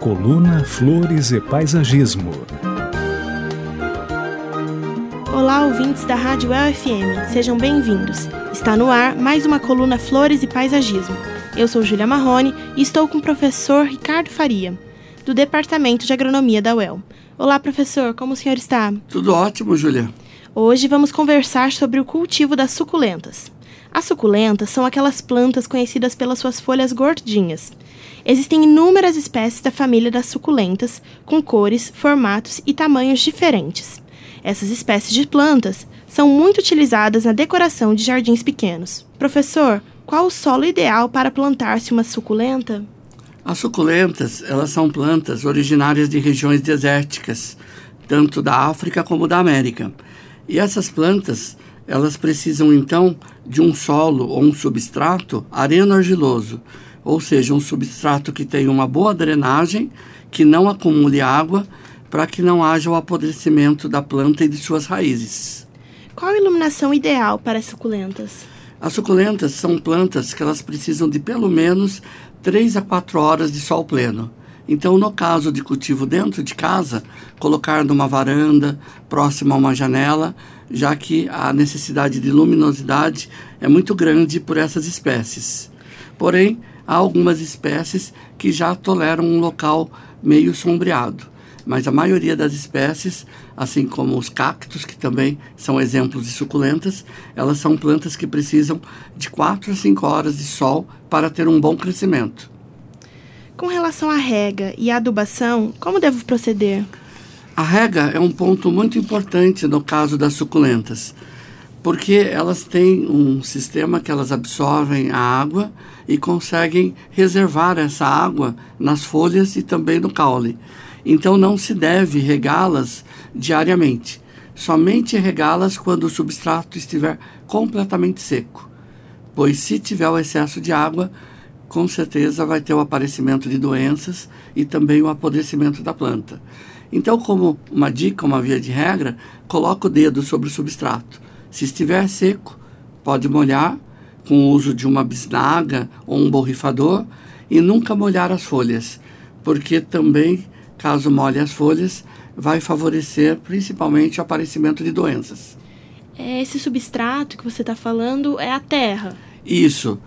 Coluna Flores e Paisagismo. Olá, ouvintes da Rádio UFM, sejam bem-vindos. Está no ar mais uma coluna Flores e Paisagismo. Eu sou Júlia Marrone e estou com o professor Ricardo Faria, do Departamento de Agronomia da UEL. Olá, professor, como o senhor está? Tudo ótimo, Júlia. Hoje vamos conversar sobre o cultivo das suculentas. As suculentas são aquelas plantas conhecidas pelas suas folhas gordinhas. Existem inúmeras espécies da família das suculentas, com cores, formatos e tamanhos diferentes. Essas espécies de plantas são muito utilizadas na decoração de jardins pequenos. Professor, qual o solo ideal para plantar-se uma suculenta? As suculentas, elas são plantas originárias de regiões desérticas, tanto da África como da América. E essas plantas, elas precisam então de um solo ou um substrato areno-argiloso, ou seja, um substrato que tenha uma boa drenagem, que não acumule água, para que não haja o apodrecimento da planta e de suas raízes. Qual a iluminação ideal para as suculentas? As suculentas são plantas que elas precisam de pelo menos 3 a 4 horas de sol pleno. Então, no caso de cultivo dentro de casa, colocar numa varanda, próximo a uma janela, já que a necessidade de luminosidade é muito grande por essas espécies. Porém, há algumas espécies que já toleram um local meio sombreado. Mas a maioria das espécies, assim como os cactos, que também são exemplos de suculentas, elas são plantas que precisam de 4 a 5 horas de sol para ter um bom crescimento. Com relação à rega e à adubação, como devo proceder? A rega é um ponto muito importante no caso das suculentas, porque elas têm um sistema que elas absorvem a água e conseguem reservar essa água nas folhas e também no caule. Então não se deve regá-las diariamente, somente regá-las quando o substrato estiver completamente seco, pois se tiver o excesso de água, com certeza vai ter o aparecimento de doenças e também o apodrecimento da planta. Então, como uma dica, uma via de regra, coloque o dedo sobre o substrato. Se estiver seco, pode molhar com o uso de uma bisnaga ou um borrifador e nunca molhar as folhas, porque também, caso molhe as folhas, vai favorecer principalmente o aparecimento de doenças. Esse substrato que você está falando é a terra? Isso.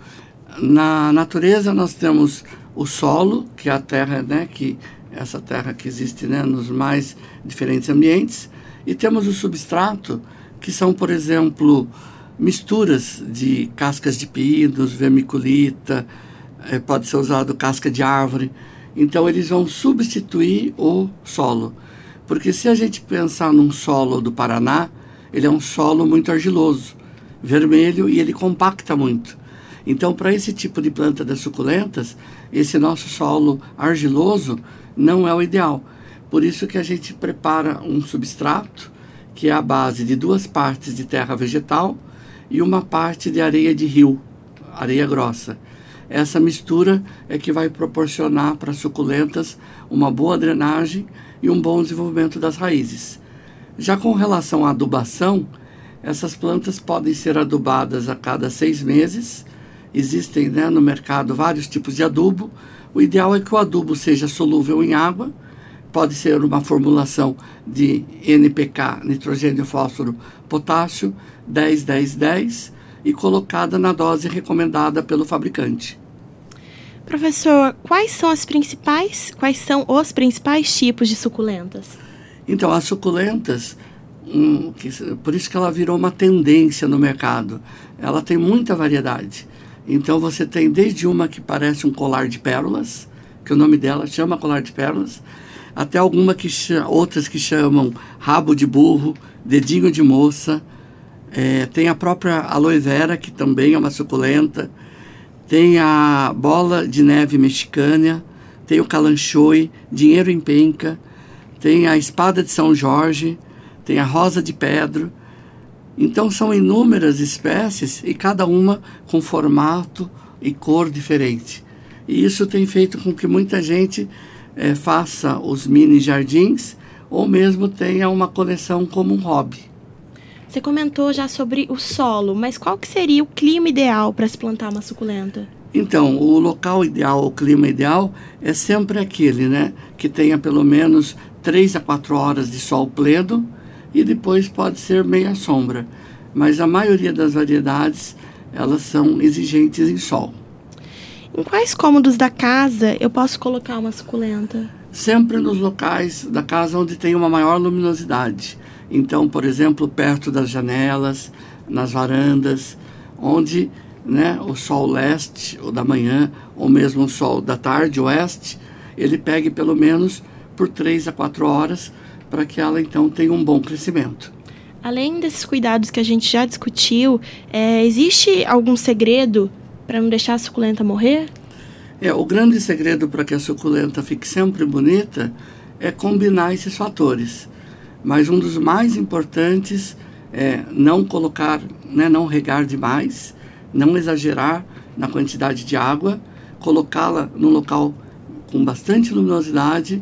Na natureza nós temos o solo, que é a terra, essa terra que existe, nos mais diferentes ambientes, e temos o substrato, que são, por exemplo, misturas de cascas de pinos, vermiculita, pode ser usado casca de árvore. Então eles vão substituir o solo, porque se a gente pensar num solo do Paraná, ele é um solo muito argiloso, vermelho, e ele compacta muito. Então, para esse tipo de planta das suculentas, esse nosso solo argiloso não é o ideal. Por isso que a gente prepara um substrato, que é a base de 2 partes de terra vegetal e uma parte de areia de rio, areia grossa. Essa mistura é que vai proporcionar para as suculentas uma boa drenagem e um bom desenvolvimento das raízes. Já com relação à adubação, essas plantas podem ser adubadas a cada 6 meses. Existem no mercado vários tipos de adubo. O ideal é que o adubo seja solúvel em água. Pode ser uma formulação de NPK, nitrogênio, fósforo, potássio, 10-10-10, e colocada na dose recomendada pelo fabricante. Professor, quais são os principais tipos de suculentas? Então, as suculentas, por isso que ela virou uma tendência no mercado. Ela tem muita variedade. Então você tem desde uma que parece um colar de pérolas, que o nome dela chama colar de pérolas, até outras que chamam rabo de burro, dedinho de moça. Tem a própria aloe vera, que também é uma suculenta. Tem a bola de neve mexicana, tem o calanchoe, dinheiro em penca, tem a espada de São Jorge, tem a rosa de pedro. Então são inúmeras espécies e cada uma com formato e cor diferente. E isso tem feito com que muita gente faça os mini jardins ou mesmo tenha uma coleção como um hobby. Você comentou já sobre o solo, mas qual que seria o clima ideal para se plantar uma suculenta? Então, o local ideal, o clima ideal é sempre aquele, né, que tenha pelo menos 3 a 4 horas de sol pleno e depois pode ser meia sombra. Mas a maioria das variedades, elas são exigentes em sol. Em quais cômodos da casa eu posso colocar uma suculenta? Sempre nos locais da casa onde tem uma maior luminosidade. Então, por exemplo, perto das janelas, nas varandas, onde, né, o sol leste ou da manhã, ou mesmo o sol da tarde, oeste, ele pegue pelo menos por 3 a 4 horas para que ela então tenha um bom crescimento. Além desses cuidados que a gente já discutiu, existe algum segredo para não deixar a suculenta morrer? O grande segredo para que a suculenta fique sempre bonita é combinar esses fatores. Mas um dos mais importantes é não colocar, né, não regar demais, não exagerar na quantidade de água, colocá-la num local com bastante luminosidade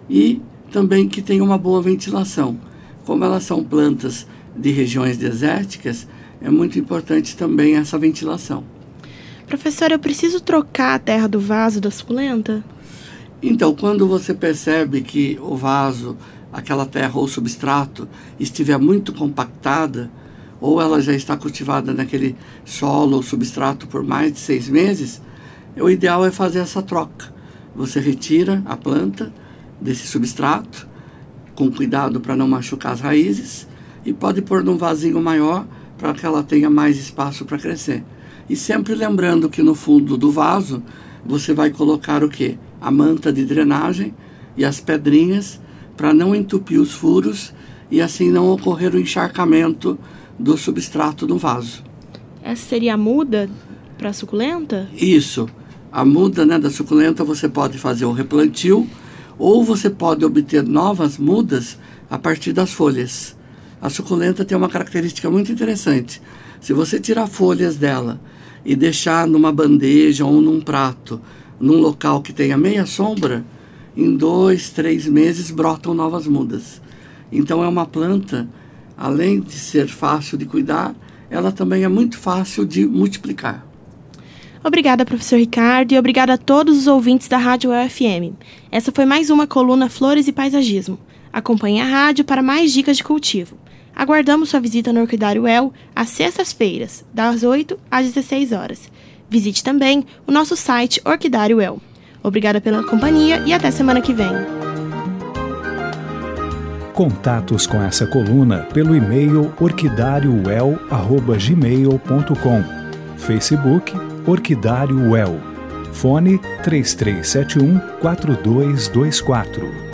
e também que tenha uma boa ventilação. Como elas são plantas de regiões desérticas, é muito importante também essa ventilação. Professor, eu preciso trocar a terra do vaso da suculenta? Então, quando você percebe que o vaso, aquela terra ou substrato, estiver muito compactada, ou ela já está cultivada naquele solo ou substrato por mais de 6 meses, o ideal é fazer essa troca. Você retira a planta desse substrato, com cuidado para não machucar as raízes, e pode pôr num vasinho maior para que ela tenha mais espaço para crescer. E sempre lembrando que no fundo do vaso você vai colocar o quê? A manta de drenagem e as pedrinhas para não entupir os furos e assim não ocorrer o encharcamento do substrato do vaso. Essa seria a muda para a suculenta? Isso. A muda, né, da suculenta você pode fazer o replantio ou você pode obter novas mudas a partir das folhas. A suculenta tem uma característica muito interessante. Se você tirar folhas dela e deixar numa bandeja ou num prato, num local que tenha meia sombra, em 2, 3 meses brotam novas mudas. Então é uma planta, além de ser fácil de cuidar, ela também é muito fácil de multiplicar. Obrigada, professor Ricardo, e obrigada a todos os ouvintes da Rádio UFM. Essa foi mais uma coluna Flores e Paisagismo. Acompanhe a rádio para mais dicas de cultivo. Aguardamos sua visita no Orquidário UEL às sextas-feiras, das 8 às 16 horas. Visite também o nosso site Orquidário UEL. Obrigada pela companhia e até semana que vem. Contatos com essa coluna pelo e-mail orquidariouel@gmail.com. Facebook Orquidário UEL. Fone 3371-4224.